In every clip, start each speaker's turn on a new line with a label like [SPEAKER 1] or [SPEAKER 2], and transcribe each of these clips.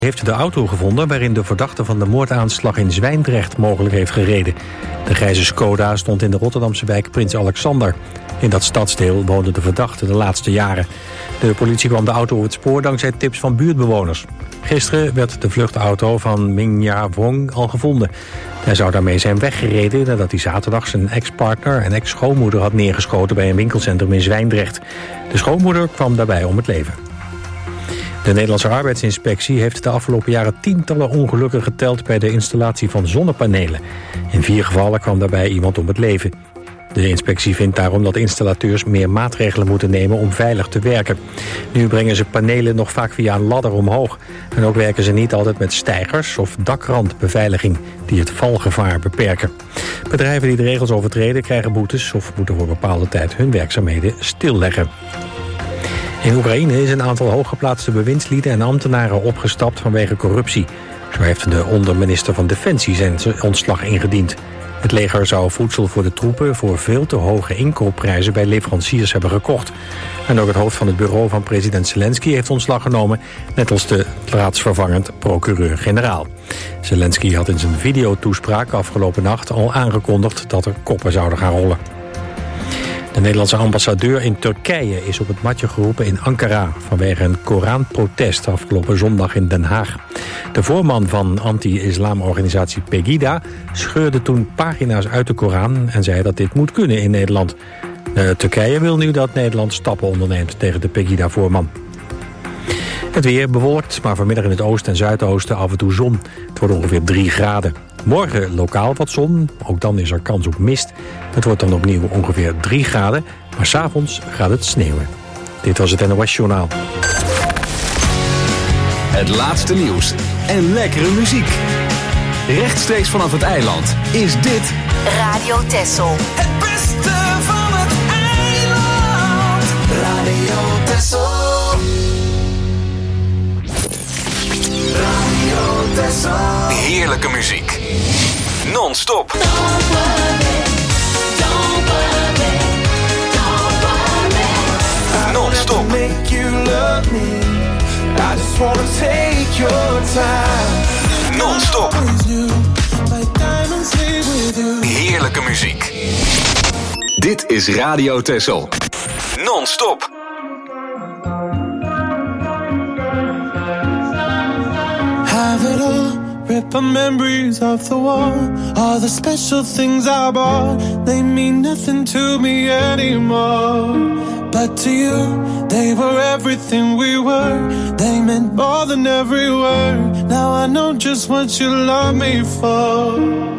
[SPEAKER 1] heeft de auto gevonden waarin de verdachte van de moordaanslag in Zwijndrecht mogelijk heeft gereden. De grijze Skoda stond in de Rotterdamse wijk Prins Alexander. In dat stadsdeel woonde de verdachte de laatste jaren. De politie kwam de auto op het spoor dankzij tips van buurtbewoners. Gisteren werd de vluchtauto van Ming-Ja Wong al gevonden. Hij zou daarmee zijn weggereden nadat hij zaterdag zijn ex-partner en ex-schoonmoeder had neergeschoten bij een winkelcentrum in Zwijndrecht. De schoonmoeder kwam daarbij om het leven. De Nederlandse arbeidsinspectie heeft de afgelopen jaren tientallen ongelukken geteld bij de installatie van zonnepanelen. In 4 gevallen kwam daarbij iemand om het leven. De inspectie vindt daarom dat installateurs meer maatregelen moeten nemen om veilig te werken. Nu brengen ze panelen nog vaak via een ladder omhoog. En ook werken ze niet altijd met stijgers of dakrandbeveiliging die het valgevaar beperken. Bedrijven die de regels overtreden krijgen boetes of moeten voor bepaalde tijd hun werkzaamheden stilleggen. In Oekraïne is een aantal hooggeplaatste bewindslieden en ambtenaren opgestapt vanwege corruptie. Zo heeft de onderminister van Defensie zijn ontslag ingediend. Het leger zou voedsel voor de troepen voor veel te hoge inkoopprijzen bij leveranciers hebben gekocht. En ook het hoofd van het bureau van president Zelensky heeft ontslag genomen, net als de plaatsvervangend procureur-generaal. Zelensky had in zijn videotoespraak afgelopen nacht al aangekondigd dat er koppen zouden gaan rollen. De Nederlandse ambassadeur in Turkije is op het matje geroepen in Ankara vanwege een Koranprotest afgelopen zondag in Den Haag. De voorman van anti-islamorganisatie Pegida scheurde toen pagina's uit de Koran en zei dat dit moet kunnen in Nederland. Turkije wil nu dat Nederland stappen onderneemt tegen de Pegida-voorman. Het weer bewolkt, maar vanmiddag in het oosten en zuidoosten af en toe zon. Het wordt ongeveer 3 graden. Morgen lokaal wat zon, ook dan is er kans op mist. Het wordt dan opnieuw ongeveer 3 graden, maar 's avonds gaat het sneeuwen. Dit was het NOS Journaal.
[SPEAKER 2] Het laatste nieuws en lekkere muziek. Rechtstreeks vanaf het eiland is dit
[SPEAKER 3] Radio Texel.
[SPEAKER 4] Het beste van het eiland. Radio Texel. Radio Texel.
[SPEAKER 2] heerlijke muziek. Non-stop. Non-stop. Non-stop. Heerlijke muziek. Dit is Radio Texel. Non-stop.
[SPEAKER 5] Have it all, rip the memories of the war. All the special things I bought, they mean nothing to me anymore. But to you, they were everything we were. They meant more than every word. Now I know just what you love me for.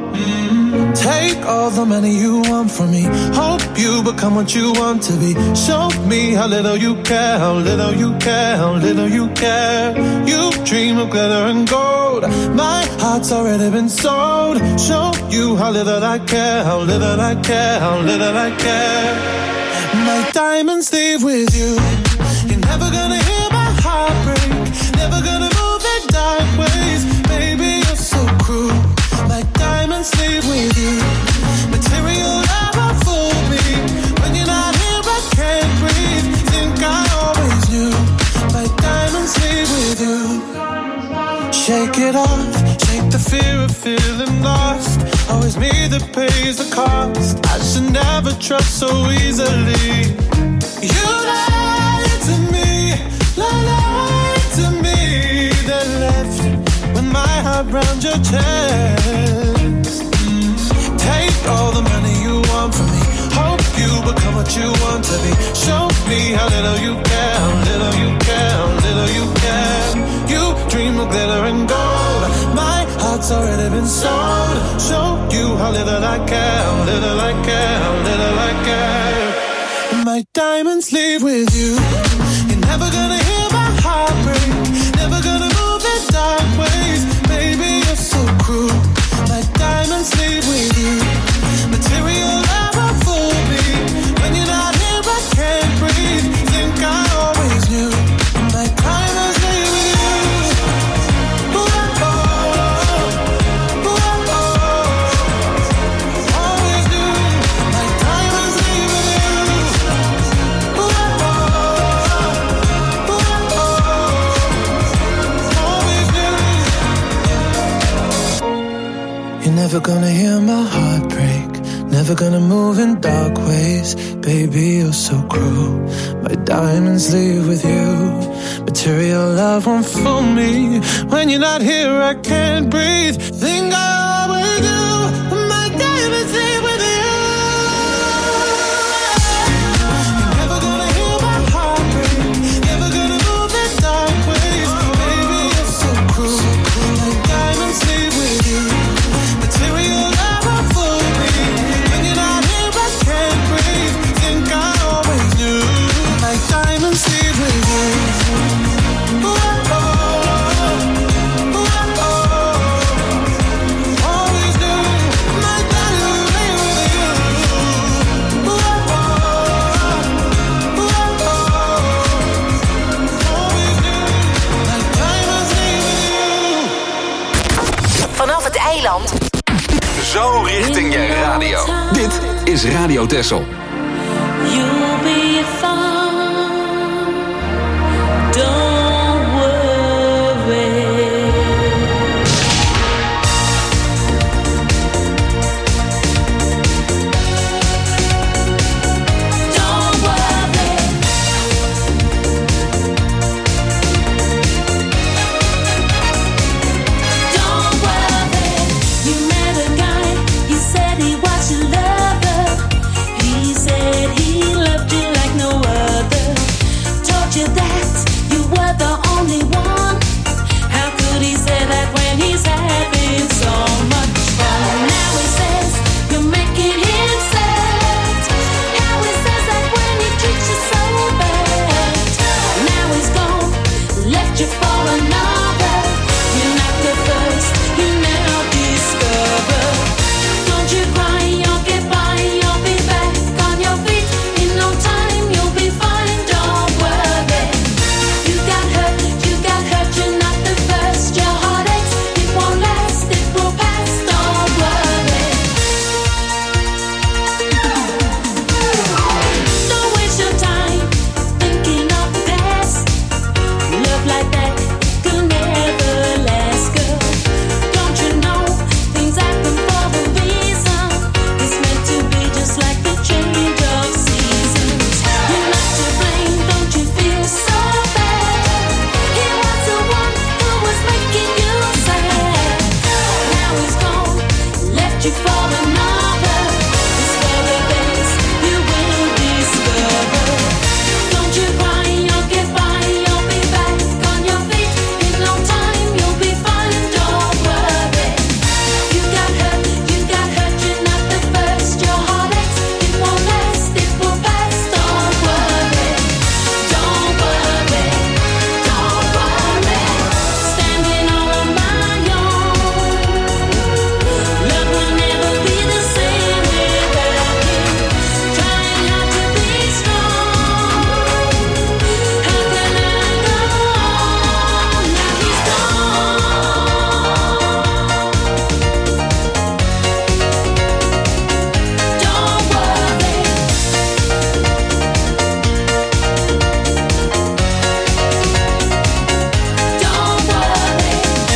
[SPEAKER 5] Take all the money you want from me. Hope you become what you want to be. Show me how little you care, how little you care, how little you care. You dream of glitter and gold. My heart's already been sold. Show you how little I care, how little I care, how little I care. My diamonds leave with you. You're never gonna hear my heart break. Never gonna move in dark ways. Baby, you're so cruel. My diamonds leave with you. Material never fooled me. When you're not here, I can't breathe. Think I always knew. My diamonds leave with you. Shake it off, shake the fear of feeling lost. Always me that pays the cost. I should never trust so easily. You lied to me, lied to me. Then left with my heart round your chest. Take all the money you want from me. Hope you become what you want to be. Show me how little you care, how little you care, how little you care. You dream of glitter and gold. My heart's already been sold. Show you how little I care, how little I care, how little I care. My diamonds leave with you. You're never gonna hear my heart break. Never gonna move in dark ways. Baby, you're so cruel. My diamonds leave with you. Material never fooled me. When you're not here, I can't breathe. Think I always knew. My diamonds leave with you. Ooh, oh, ooh, oh, always knew. My diamonds leave with you. Ooh, oh, ooh, Never gonna hear my heart break, never gonna move in dark ways. Baby, you're so cruel. My diamonds leave with you. Material love won't fool me. When you're not here, I can't breathe. Think I always do. My diamonds leave with you. You're never gonna hear my heart break, never gonna move in dark ways. Baby, you're so cruel. My diamonds leave with you. Material love won't fool me. When you're not here, I can't breathe. Think I always knew. My diamonds leave with you.
[SPEAKER 3] Vanaf het eiland.
[SPEAKER 2] Zo richting je radio. Dit is Radio Texel.
[SPEAKER 6] You'll be fine. Don't worry. Don't worry. Don't worry. You met a guy. He said he was your lover. He said he loved you like no other. Told you that you were the only one. How could he say that when he's having so much fun? Now he says you're making him sad. How he says that when he treats you so bad. Now he's gone, left you for another. You're not the first, you now discover. Don't you cry, you'll get by, you'll be back on your feet. In no time, you'll be fine, don't worry. You got hurt, you're not the first. Your heart aches, it won't last, it will pass, don't worry. Don't waste your time thinking of the past. Love like that could never last, girl. Don't you know things happen for a reason? It's meant to be just like the change of seasons. You're not to blame, don't you feel so bad? He was the one who was making you sad. Now he's gone, left you for another. It's for the best, you will discover. Don't you cry, you'll get by, you'll be back on your feet. In no time, you'll be fine, don't worry. You got hurt, you're not the first. Your heart aches, it won't last, it will pass, don't worry. Don't worry, don't worry. Standing all on my own. Love will never be the same without you. Trying hard to be strong. How can I go on? Now he's gone. Don't worry. Don't worry.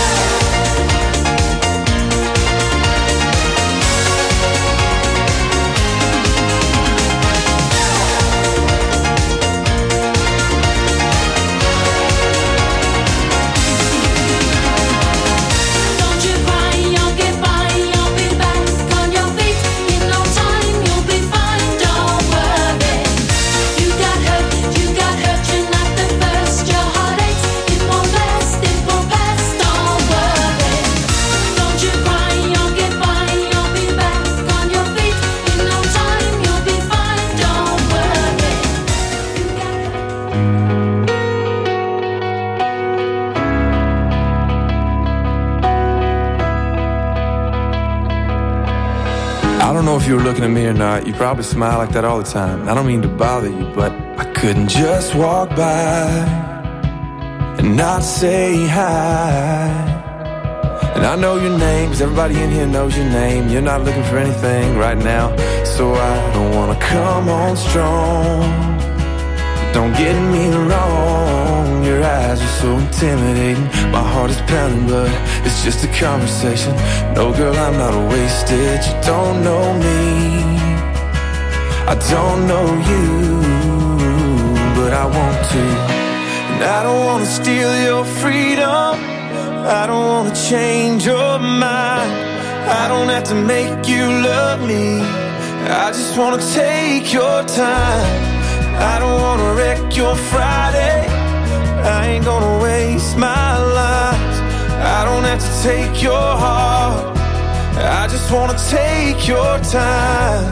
[SPEAKER 6] Don't you cry, you'll get by, you'll be back on your feet. In no time, you'll be fine, don't worry. You got hurt, you're not the first. Your heart aches, it won't last, it will pass, don't worry. Don't you cry, you'll get by, you'll be back on your feet. In no time, you'll be fine, don't worry.
[SPEAKER 5] I don't know if you were looking at me or not. You probably smile like that all the time. I don't mean to bother you, but I couldn't just walk by and not say hi. And I know your name, 'cause everybody in here knows your name. You're not looking for anything right now, so I don't wanna come on strong. Don't get me wrong, your eyes are so intimidating. My heart is pounding, but it's just a conversation. No, girl, I'm not wasted. You don't know me, I don't know you, but I want to. And I don't want to steal your freedom, I don't want to change your mind. I don't have to make you love me, I just want to take your time. I don't want to wreck your Friday, I ain't gonna waste my life. I don't have to take your heart, I just want to take your time.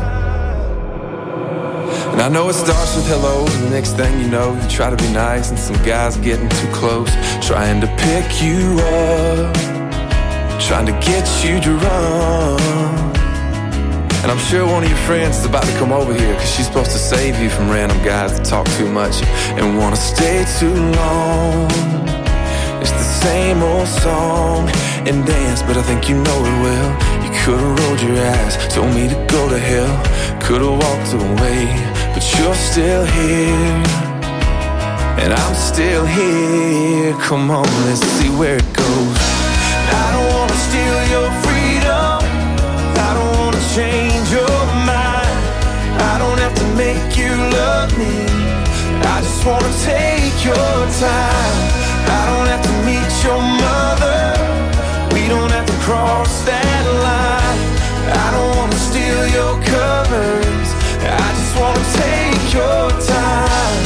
[SPEAKER 5] And I know it starts with hello, and the next thing you know, you try to be nice, and some guys getting too close, trying to pick you up, trying to get you to run. And I'm sure one of your friends is about to come over here, cause she's supposed to save you from random guys that talk too much and wanna stay too long. It's the same old song and dance, but I think you know it well. You could've rolled your eyes, told me to go to hell, could've walked away, but you're still here, and I'm still here. Come on, let's see where it goes. I don't wanna steal your freedom, I don't wanna change your mind. I don't have to make you love me, I just wanna take your time. I don't have to meet your mother, we don't have to cross that line. I don't wanna steal your covers, I just wanna take your time.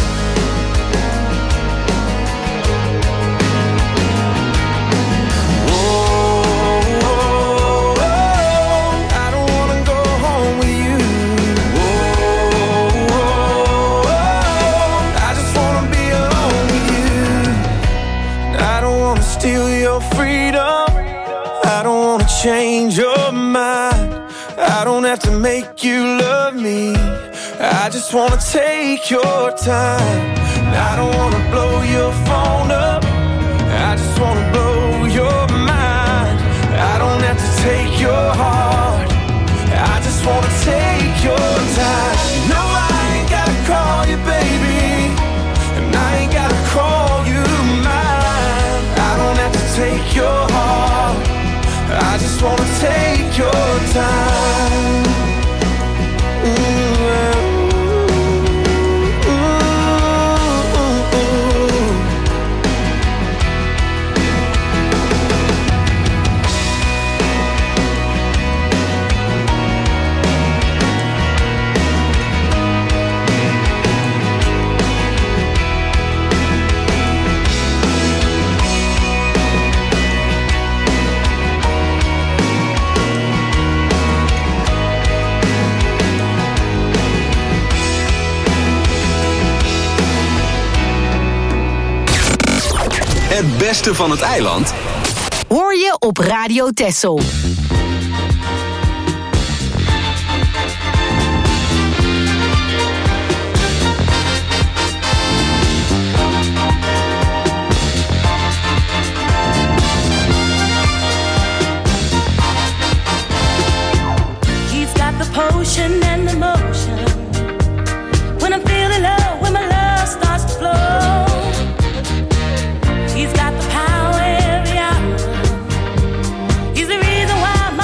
[SPEAKER 5] Steal your freedom, I don't wanna change your mind. I don't have to make you love me, I just wanna take your time. I don't wanna blow your phone up, I just wanna blow your mind. I don't have to take your heart, I just wanna take your time. No, I ain't gotta call you baby, and I ain't gotta call you mine. I don't have to take your heart, I just wanna take your time.
[SPEAKER 2] Het beste van het eiland
[SPEAKER 3] hoor je op Radio Texel.
[SPEAKER 6] He's got the potion and the motion. When I'm feeling low, when my love starts to flow. He's got the power every hour. He's the reason why I'm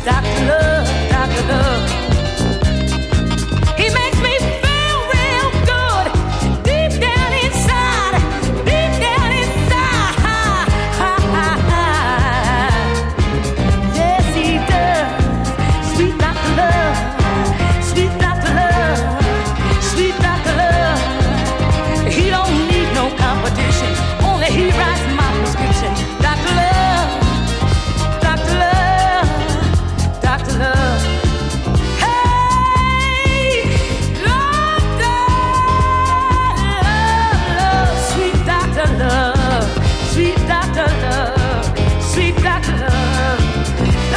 [SPEAKER 6] Dr. Love, Dr. Love. He makes me feel real good, deep down inside, deep down inside. Yes, he does. Sweet Dr. Love, sweet Dr. Love, sweet Dr. Love. He don't need no competition, only he writes my prescription. Dr. Love, Dr. Love, Dr. Love. Hey, Dr. Love, sweet Dr. Love, sweet Dr. Love, sweet Dr. Love. Ooh,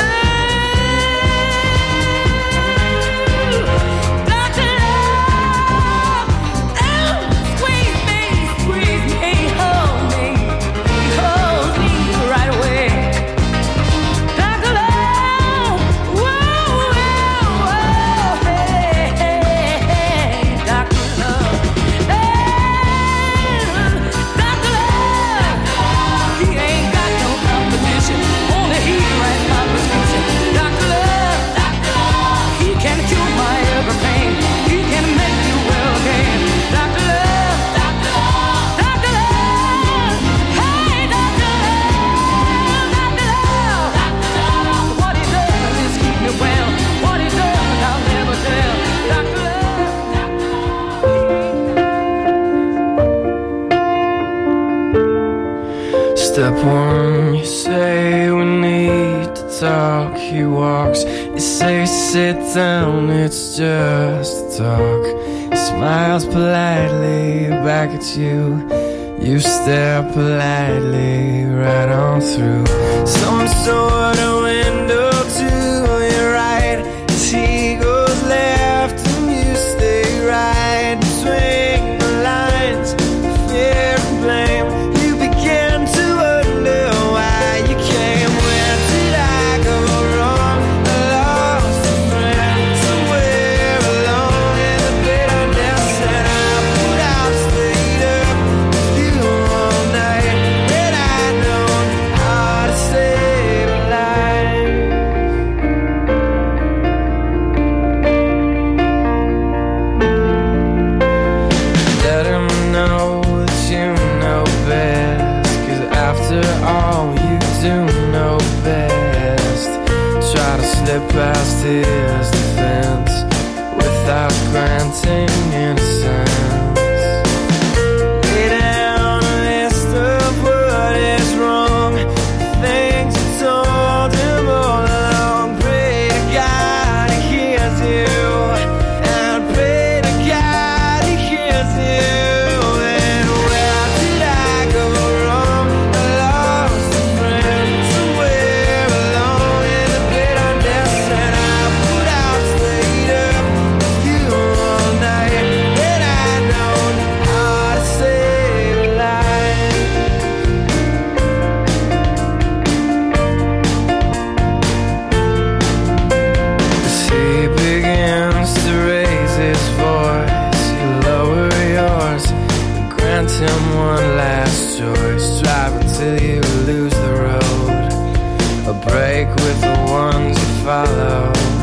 [SPEAKER 6] Dr. Love, oh, squeeze me, hold me, he holds me right away. Dr. Love, whoa, whoa, whoa, hey, hey, hey, Dr. Love, hey, Dr. Love, he ain't got no competition, only he writes my prescription. Dr. Love, he can cure my every pain, he can make you well again. Dr. Love, Dr. Love, hey, Dr. Love, what he does is keep me well, what he does I'll never tell. Dr.
[SPEAKER 5] Step one, you say we need to talk. He walks, you say sit down, it's just a talk. He smiles politely back at you. You stare politely right on through some sort of window to your right. As he goes left and you stay right between the lines of fear and blame. You begin to wonder why you came. Where did I go wrong? I lost a friend somewhere alone in the bitterness, and I put out, stayed up with you all night. And I know how to save a life. Let him know that you know best, 'cause after all you do know best. Try to slip past his defense without granting innocence. Lay down a list of what is wrong, things you told him all along. Pray to God he hears you, and pray to God he hears you. And where did I go wrong? I lost a friend somewhere alone in the bitterness, and I put out, stayed up with you all night. And I know how to save a life. As he begins to raise his voice, you lower yours and grant him one last choice. Drive until you lose the road, a break with the ones you follow.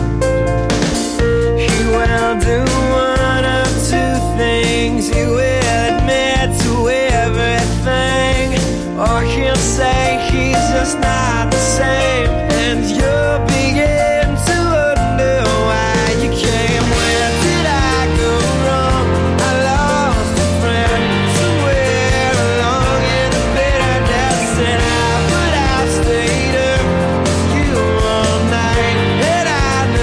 [SPEAKER 5] He will do one of two things. He will admit to everything, or he'll say he's just not the same. And you'll begin to wonder why you came. Where did I go wrong? I lost a friend somewhere along in the bitterness, and I put out, stayed up with you all night. And I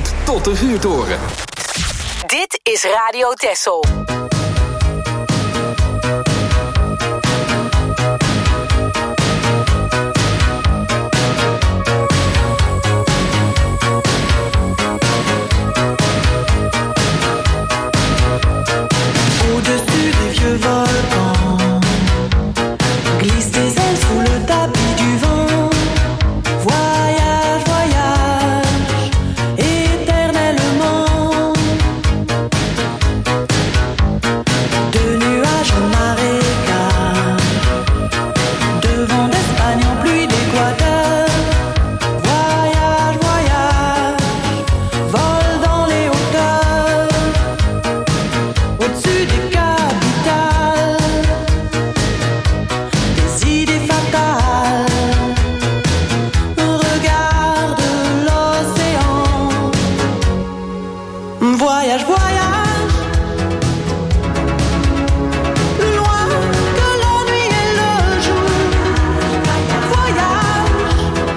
[SPEAKER 2] Zandvoort tot de vuurtoren.
[SPEAKER 3] Dit is Radio Texel.
[SPEAKER 7] Au-dessus des vieux volcans, glisse des ailes sous le tapis du vent. Voyage, voyage, éternellement. De nuages en marécage, de vent d'Espagne en pluie d'Équateur. Voyage, voyage, vol dans les hauteurs. Au-dessus des capitales, des idées fatales. Regarde l'océan. Voyage, voyage, plus loin que la nuit et le jour. Voyage,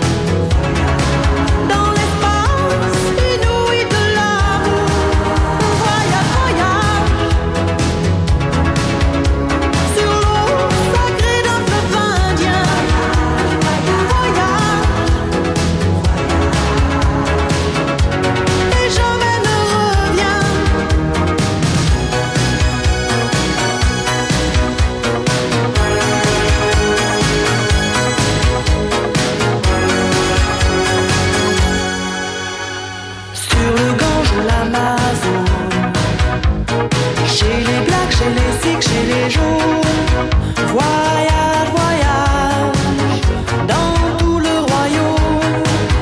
[SPEAKER 7] dans l'espace inouï de l'amour. Voyage, voyage, sur l'eau sacrée d'un fleuve indien. Voyage, et jamais ne reviens. Sur le Gange ou l'Amazone, chez les blacks, chez les sikhs, chez les jaunes. Voyage, voyage, dans tout le royaume.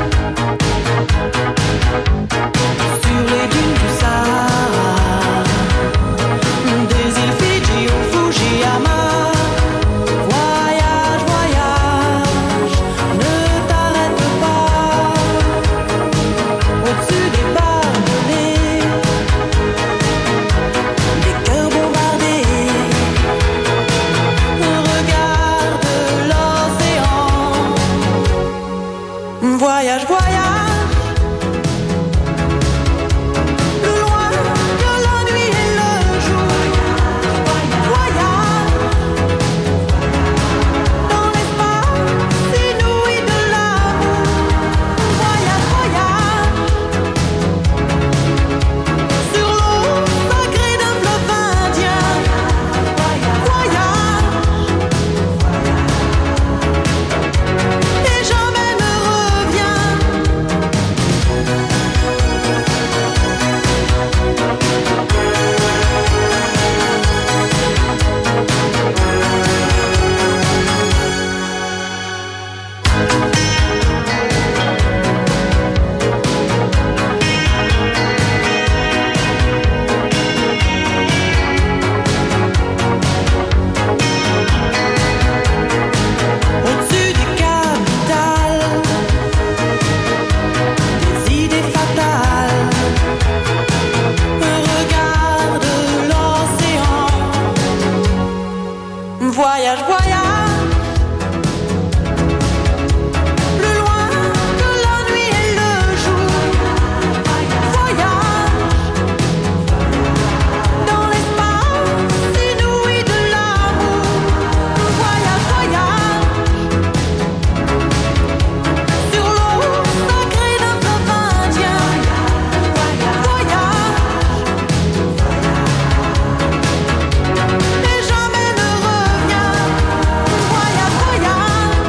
[SPEAKER 7] Sur les dunes du Sahara, des îles Fidji au Fujiyama. Voyage, voyage, ne t'arrête pas. Au-dessus des barbelés, des cœurs bombardés. Regarde l'océan. Voyage, voyage, plus loin que la nuit et le jour. Voyage, dans l'espace inouï de l'amour. Voyage, voyage, sur l'eau sacrée d'un fleuve indien. Voyage, et jamais ne reviens. Au-dessus des capitales, des idées fatales. Regarde l'océan. Voyage, voyage, plus loin que la nuit et le jour. Voyage, dans l'espace inouï de l'amour. Voyage, voyage, sur l'eau sacrée d'un fleuve indien. Voyage, et jamais ne reviens. Voyage, voyage,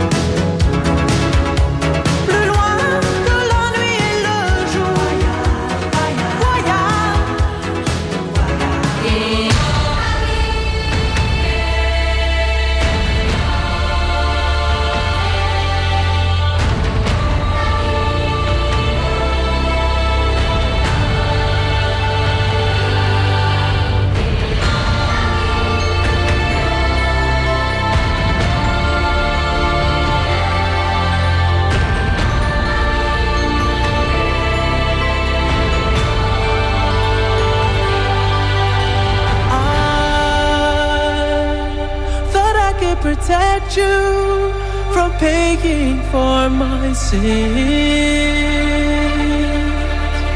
[SPEAKER 7] plus loin que la nuit et le jour. Voyage. Protect you from paying for my sins.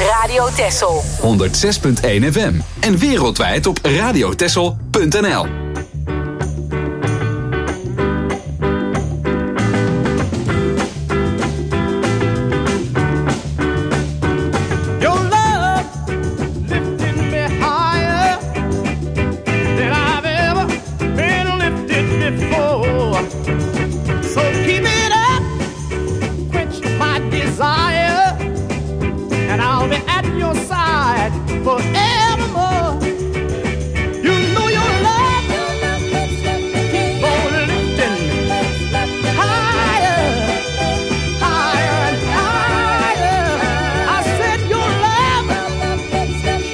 [SPEAKER 3] Radio Texel.
[SPEAKER 2] 106.1 FM. En wereldwijd op radiotexel.nl.
[SPEAKER 8] Forevermore, you know your love keep on lifting higher, higher and higher. I said your love keep on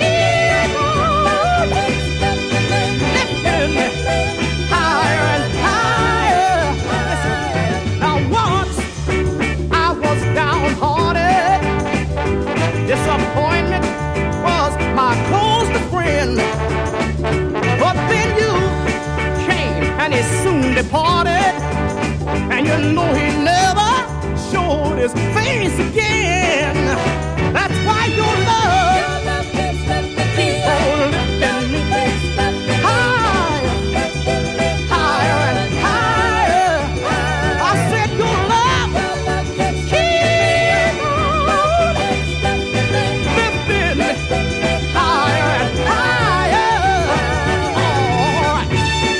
[SPEAKER 8] lifting higher and higher. Now once I was downhearted, disappointment was my closest friend, but then you came and he soon departed, and you know he never showed his face again. That's why your love keep on lifting me higher, higher and higher. I said your love keep on lifting me higher and higher. All right.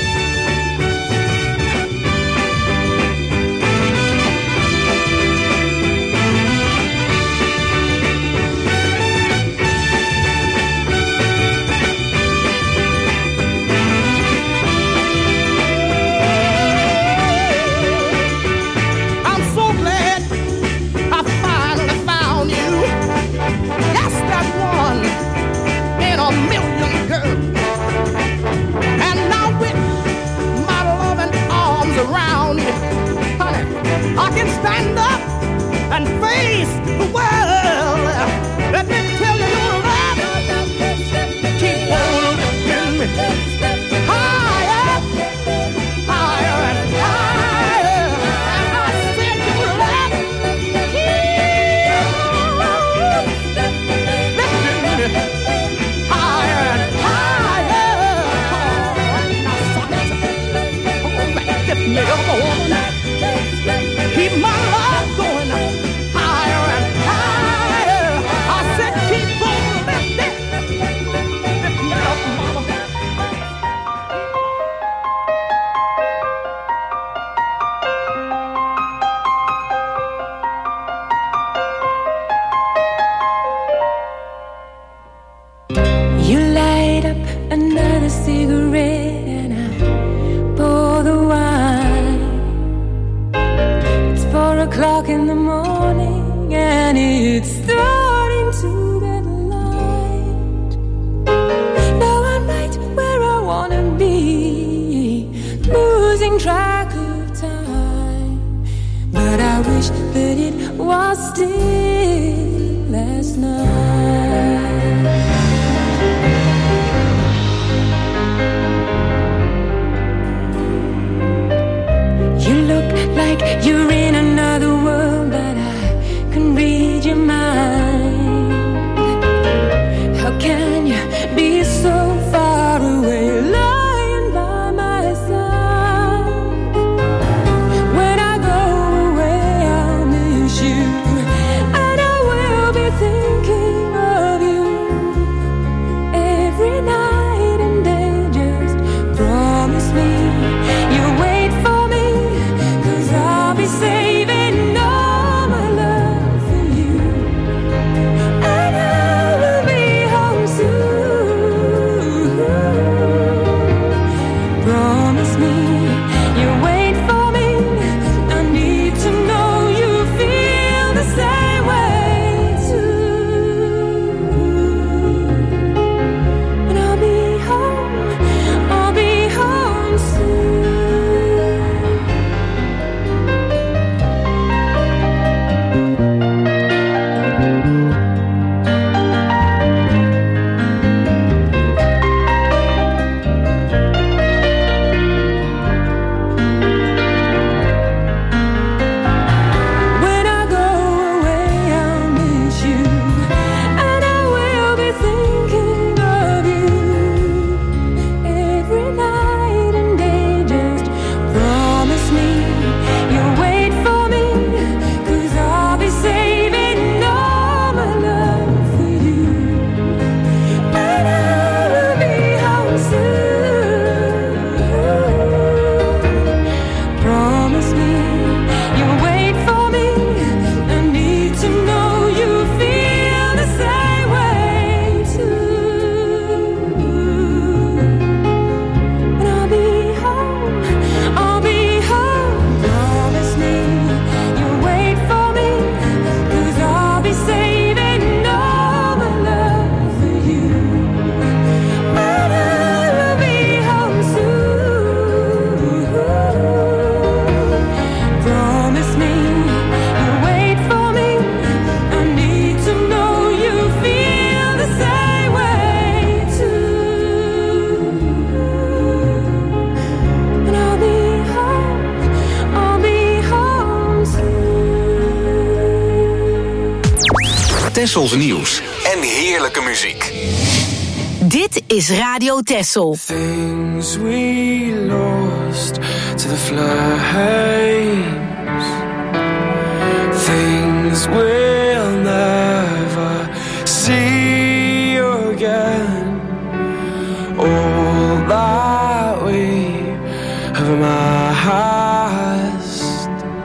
[SPEAKER 8] I'm so glad I finally found you. Yes, that one in a million, girl. And now with my loving arms around you, honey, I can stand up and face the world. Let me tell you, your love keep on lifting me higher, higher and higher. I said your love keep on lifting me higher and higher. Now, son, lift me up, woman. Keep my love going higher and higher. I said keep on lifting. Lift me up, mama.
[SPEAKER 6] You light up another cigarette and I pour the wine. It's 4 o'clock in the morning and it's starting to get light. Now I'm right where I wanna be, losing track of time. But I wish that it was still last night. You look like you're in another world, but I can read your mind. How can you be so far away, lying by my side? When I go away, I'll miss you, and I will be thinking of you every
[SPEAKER 2] Tessels nieuws en heerlijke muziek.
[SPEAKER 3] Dit is Radio Tessel.
[SPEAKER 5] Things we lost to the flames. Things we'll never see again. All that we have amassed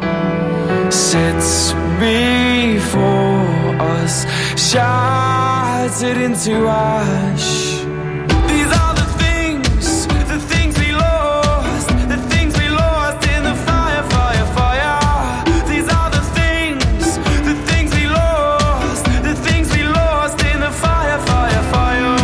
[SPEAKER 5] sits before us, shattered into ash. These are the things we lost, the things we lost in the fire, fire, fire. These are the things we lost, the things we lost in the fire, fire, fire.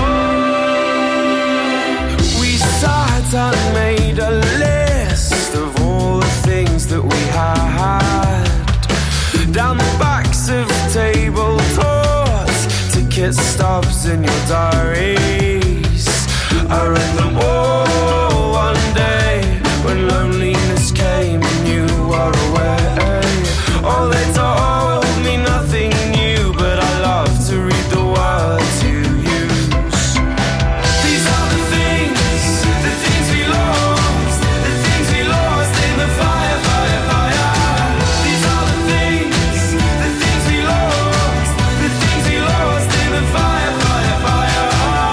[SPEAKER 5] We sat and made a list of all the things that we had down the backs of tabletops, ticket stubs in your diaries. I read them all one day when loneliness came and you were away. Oh, they told me nothing new, but I love to read the words you use. These are the things we lost, the things we lost in the fire, fire, fire. These are the things we lost, the things we lost in the fire, fire, fire.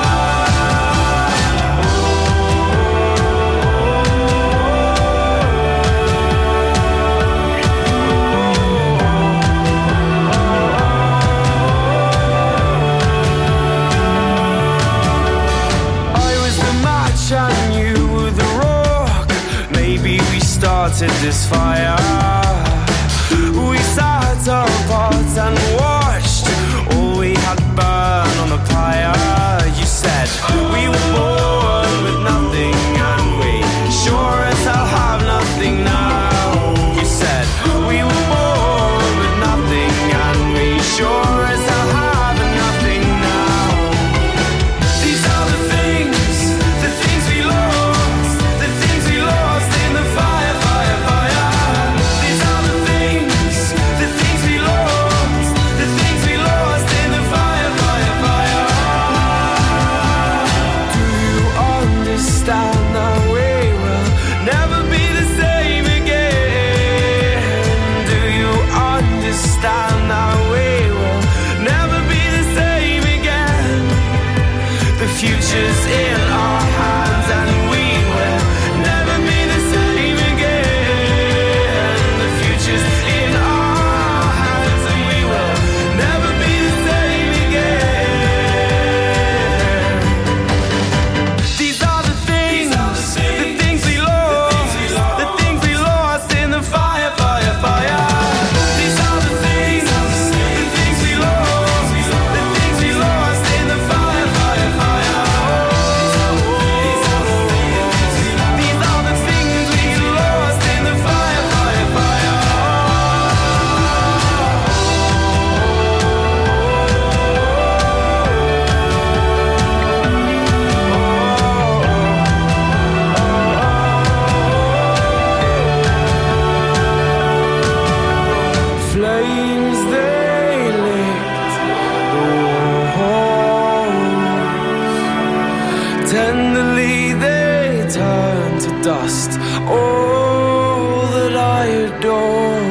[SPEAKER 5] I was the match and you were the rock. Maybe we started this fire. We sat apart and watched all we had burn on the pyre. You said we were born with nothing and we sure as hell have nothing now. You said we were born with nothing and we sure as hell have nothing now. These are the things we lost, the things we lost in the fire, fire, fire. These are the things we lost, the things we lost in the fire, fire, fire. Do you understand that we will never be the same again? Do you understand that we will never be the same again? The future's in our hands and we will never be the same again. The future's in our hands and we will never be the same again. These are the things we lost, the things we lost in the fire, fire, fire. These are the things we lost, the things we lost in the fire, fire, fire. These are the things we lost in the fire, fire, fire. Flames they licked the walls. Tenderly they turned to dust all that I adored.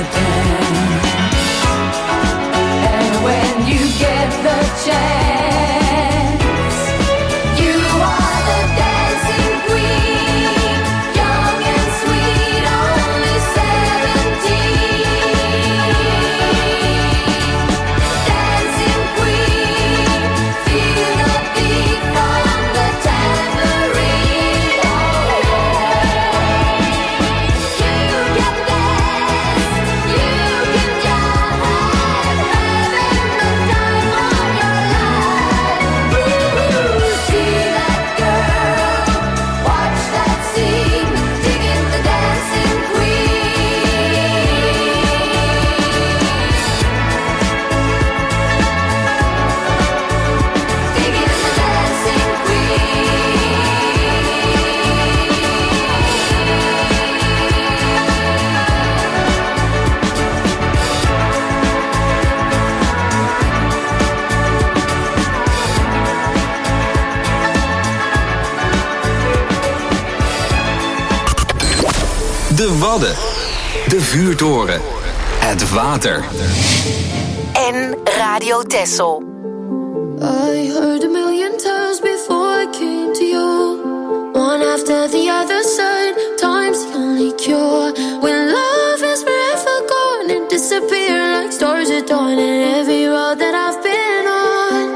[SPEAKER 2] De Wadden. De vuurtoren. Het water.
[SPEAKER 3] En Radio Texel.
[SPEAKER 6] I heard a million times before I came to you. One after the other side, time's the only cure. When love is forever gone and disappear like stars at dawn. And every road that I've been on,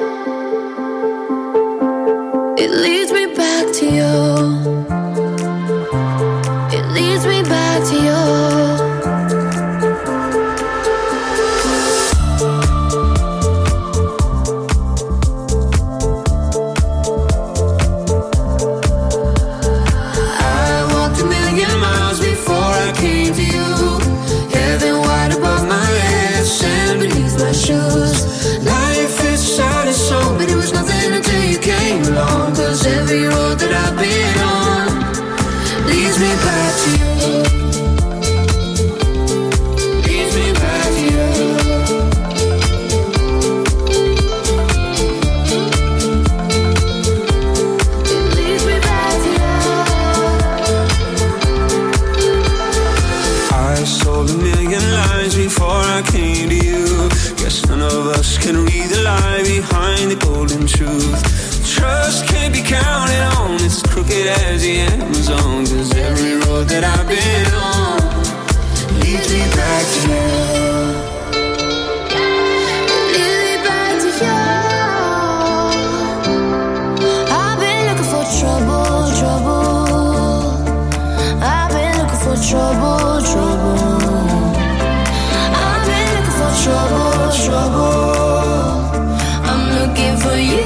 [SPEAKER 6] it leads me back to you. It leads me back to you. Every road that I've been on leads me back to you. Leads me back to you. It leads me back to you.
[SPEAKER 5] I sold a million lies before I came to you. Guess none of us can read the lie behind the golden truth. Trust can't be counted on, it's crooked as the Amazon. Cause every road that I've been on leads me back to you.
[SPEAKER 6] Lead me back to you. I've been looking for trouble, trouble. I've been looking for trouble, trouble. I've been looking for trouble, trouble. I'm looking for you.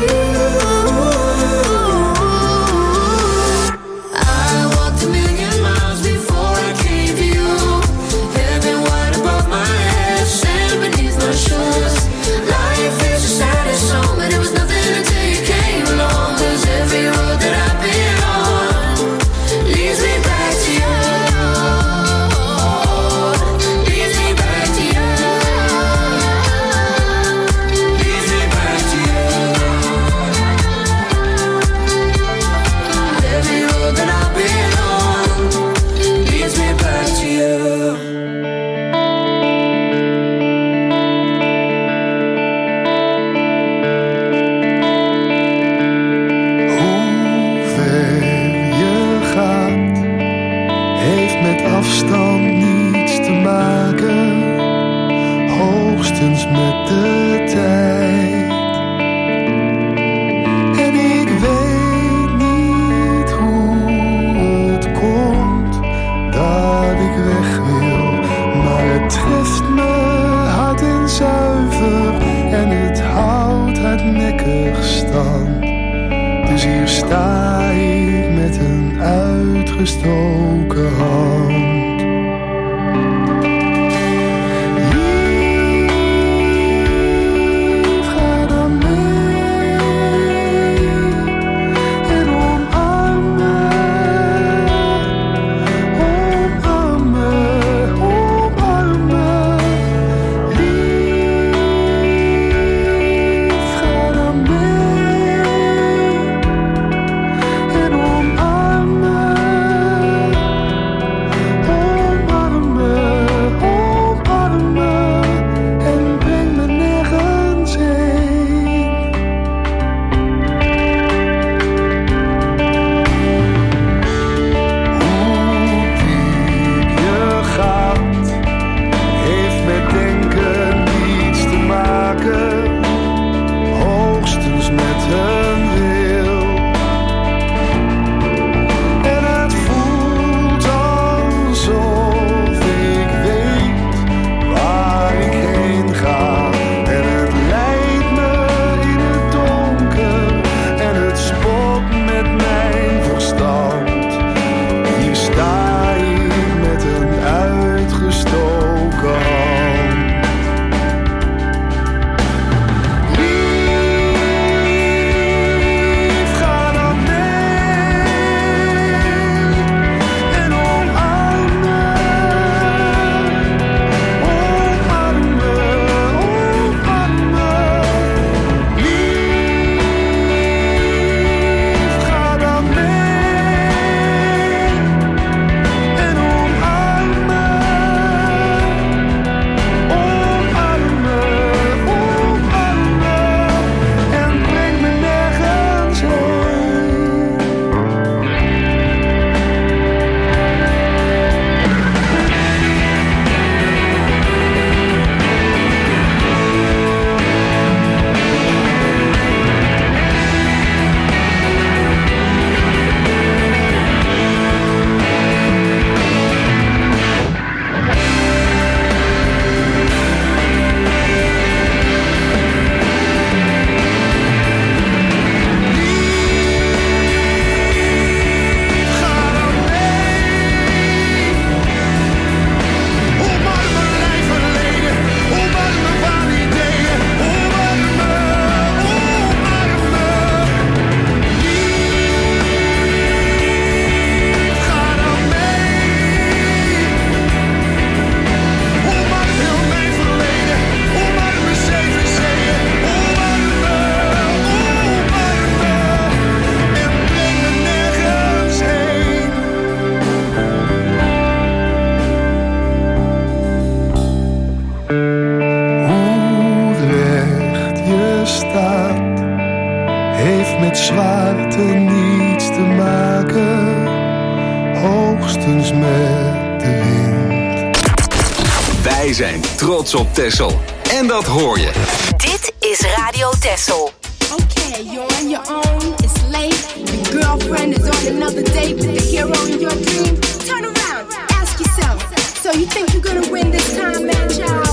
[SPEAKER 2] Wij zijn trots op Texel. En dat hoor je.
[SPEAKER 3] Dit is Radio Texel.
[SPEAKER 9] Okay, you're on your own, it's late. Your girlfriend is on another date with the hero in your dream. Turn around, ask yourself, so you think you're gonna win this time, man, child?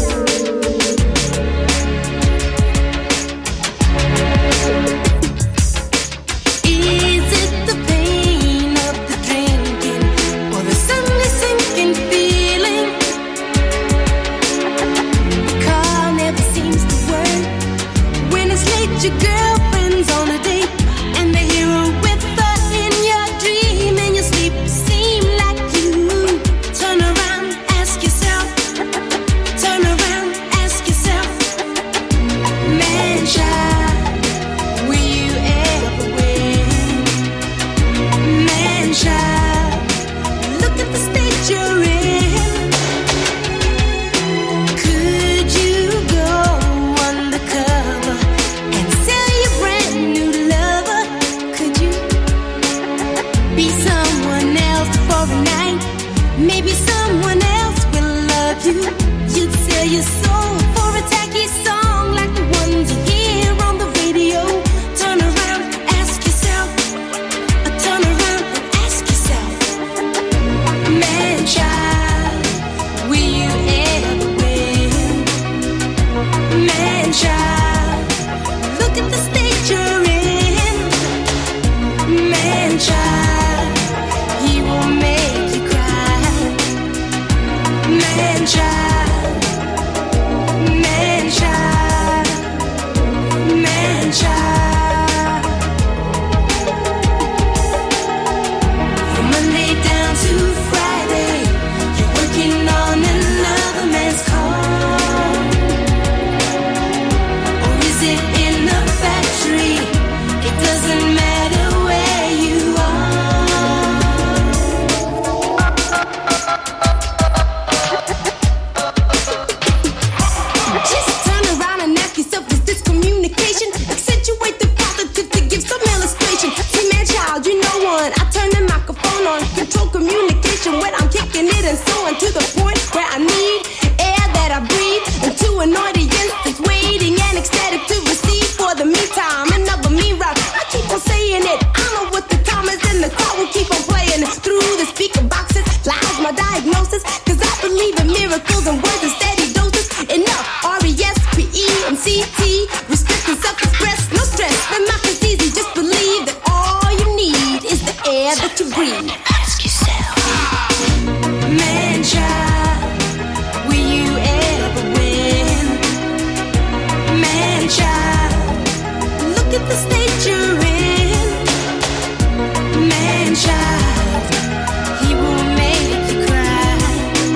[SPEAKER 9] Is it the pain of the drinking, or the suddenly sinking feeling? The car never seems to work. When it's late, your girlfriend's on a date, and the hero with her in your dream. In your sleep, seem like you. Turn around, ask yourself. Turn around, ask yourself. Man, child, will you ever win? Man, child, look at the state you're in. Could you go undercover and sell your brand new lover? Could you be someone else for a night? Maybe someone else will love you. You'd sell your soul for a tacky song like the ones you hear on the radio. Turn around, ask yourself. Turn around and ask yourself. Man, child, will you ever win? Man, child, look at the state you're in. Man, child, he will make you cry. Man, child, man, child, man, child. From Monday down to Friday, you're working on another man's car. Or is it in the factory? It doesn't matter where you are. Just turn around and ask yourself, is this communication? Accentuate the positive to give some illustration. See, man, child, you know one. I turn the microphone on, control communication when I'm kicking it and so on to the point where I need air that I breathe into an audience that's waiting and ecstatic to receive. For the meantime, another me rap. I keep on saying it. I know what the time is, and the crowd will keep on playing through the speaker boxes. Loud's my diagnosis, cause I believe in miracles and words and steady doses. Enough, R-E-S-P-E-M-C-T. Respect and self-express, no stress. The math is easy, just believe that all you need is the air that you breathe. Ask yourself, man, child, will you ever win? Man, child, look at the state you're in. Man, child, he will make you cry.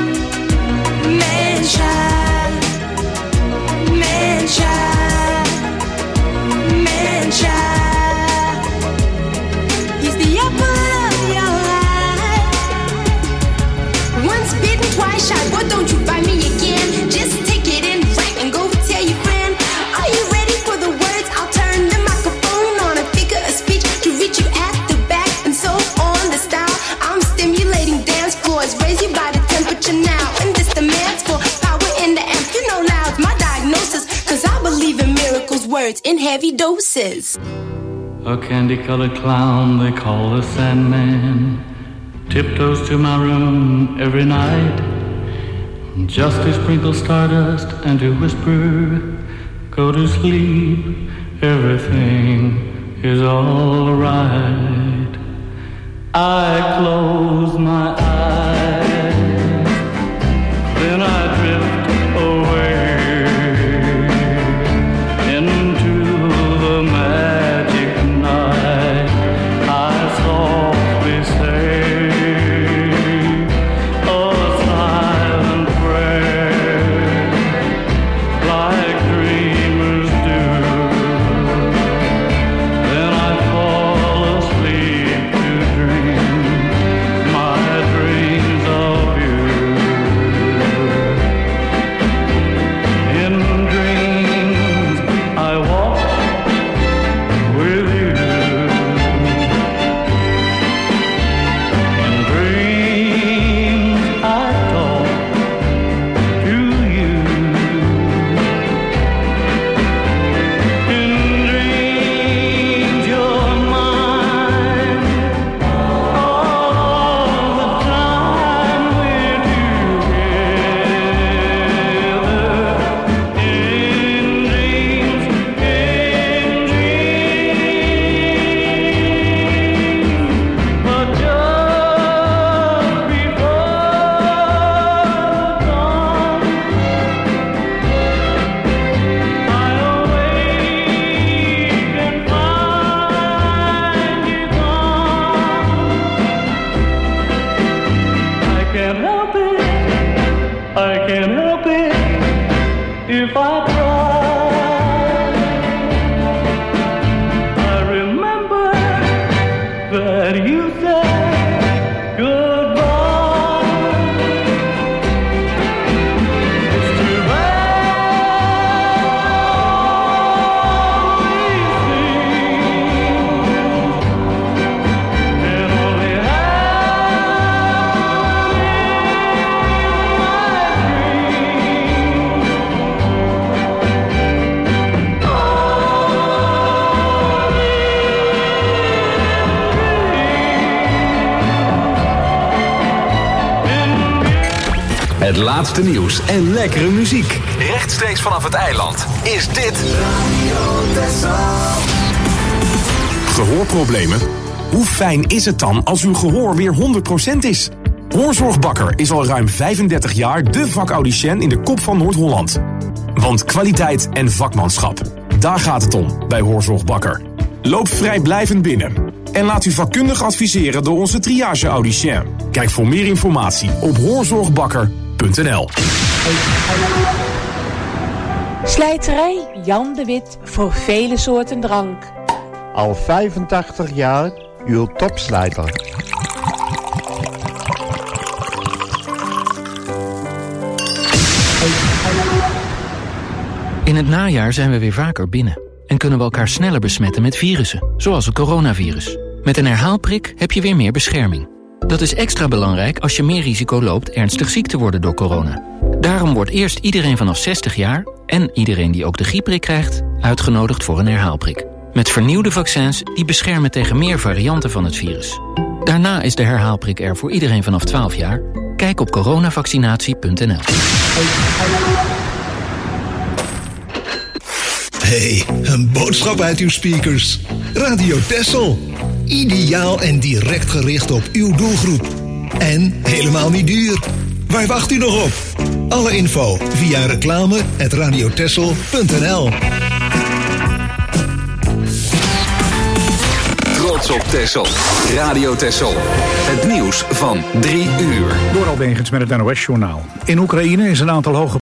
[SPEAKER 9] Man, child, man, child, man, child. He's the apple of your eye. Once bitten, twice shy. Boy, don't you find me again. Just take it in right and go tell your friend. Are you ready for the words? I'll turn the microphone on, a figure of speech to reach you at the back and so on. The style I'm stimulating dance floors, raise your body temperature now. And this demands for power in the amp. You know loud's my diagnosis, cause I believe in miracles, words in heavy doses.
[SPEAKER 10] A candy-colored clown they call the Sandman tiptoes to my room every night, just to sprinkle stardust and to whisper, go to sleep, everything is all right. I close my eyes, then I drift away into the magic night. I softly say a silent prayer, like dreamers do. Then I fall asleep to dream my dreams can't help it if I try. I remember that you said goodbye. It's too bad these things can only happen
[SPEAKER 2] Het laatste nieuws en lekkere muziek. Rechtstreeks vanaf het eiland is dit
[SPEAKER 11] Gehoorproblemen? Hoe fijn is het dan als uw gehoor weer 100% is? Hoorzorgbakker is al ruim 35 jaar de vakaudiënt in de kop van Noord-Holland. Want kwaliteit en vakmanschap, daar gaat het om bij Hoorzorgbakker. Loop vrijblijvend binnen en laat u vakkundig adviseren door onze triage-audicien. Kijk voor meer informatie op hoorzorgbakker.nl.
[SPEAKER 12] Slijterij Jan de Wit voor vele soorten drank.
[SPEAKER 13] Al 85 jaar uw topslijter.
[SPEAKER 14] In het najaar zijn we weer vaker binnen en kunnen we elkaar sneller besmetten met virussen, zoals het coronavirus. Met een herhaalprik heb je weer meer bescherming. Dat is extra belangrijk als je meer risico loopt ernstig ziek te worden door corona. Daarom wordt eerst iedereen vanaf 60 jaar en iedereen die ook de griepprik krijgt uitgenodigd voor een herhaalprik. Met vernieuwde vaccins die beschermen tegen meer varianten van het virus. Daarna is de herhaalprik er voor iedereen vanaf 12 jaar. Kijk op coronavaccinatie.nl.
[SPEAKER 15] Hey, een boodschap uit uw speakers. Radio Texel. Ideaal en direct gericht op uw doelgroep. En helemaal niet duur. Waar wacht u nog op? Alle info via reclame@radiotexel.nl.
[SPEAKER 2] Trots op Texel. Radio Texel. Het nieuws van 3 uur.
[SPEAKER 16] Door Albegens met het NOS-journaal. In Oekraïne is een aantal hoge